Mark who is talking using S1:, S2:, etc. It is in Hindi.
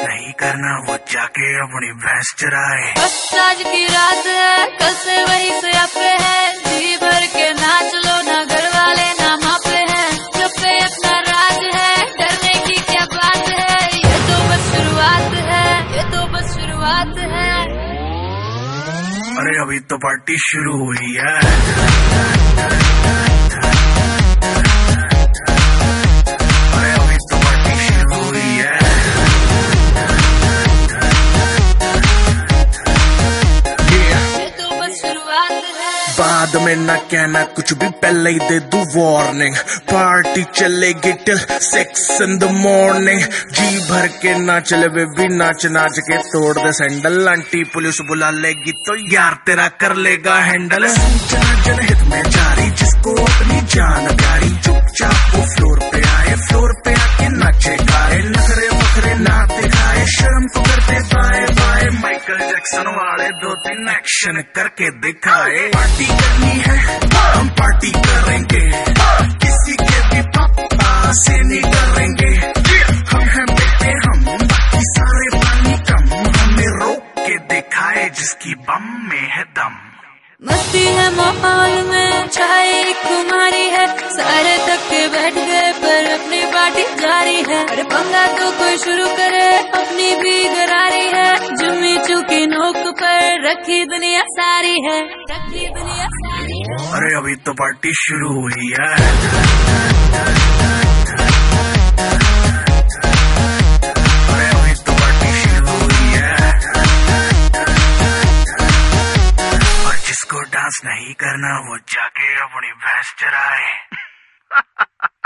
S1: नहीं करना वो जाके अपनी भैंस चराए।
S2: बस आज की रात है, कल से वही से आपे है, जी भर के नाच लो, ना घर वाले ना मापे हैं, जब पे अपना राज है, डरने की क्या बात है, ये तो बस शुरुआत है, ये तो बस शुरुआत है।
S1: अरे अभी तो पार्टी शुरू हुई है। बाद में ना कहना कुछ भी, पहले ही दे दूं वार्निंग। पार्टी चलेगी टिल 6 in the morning। जी भर के नाच ले बेबी, नाच नाच के तोड़ दे सैंडल। आंटी पुलिस बुला लेगी तो यार तेरा कर लेगा हैंडल। जनहित में जारी, जिसको अपनी जान प्यारी, चुपचाप वो फ्लोर पे आए, फ्लोर पे आके नाचे गाए, नखरे वखरे ना दिखाए, शर्म तो करते बाय बाय। माइकल जैक्सन वाले 2-3 एक्शन करके दिखाए। पार्टी करनी है हम पार्टी करेंगे, किसी के भी पापा से नहीं डरेंगे। हम हैं बेटे हम, बाकी सारे पानी कम, हमें रोक के दिखाए जिसकी बम में है दम।
S2: मस्ती है माहौल में, चाहे कुमारी है, सारे थक के बैठ गए पर अपनी पार्टी जारी है। अरे पंगा तो कोई शुरू करे, अपनी भी गरारी है, जुम्मी चूकी नोक पर रखी दुनिया सारी है, रखी दुनिया सारी है।
S1: अरे अभी तो पार्टी शुरू हुई है। अरे अभी तो पार्टी शुरू हुई है। और जिसको डांस नहीं करना वो जाके अपनी भैंस चराए।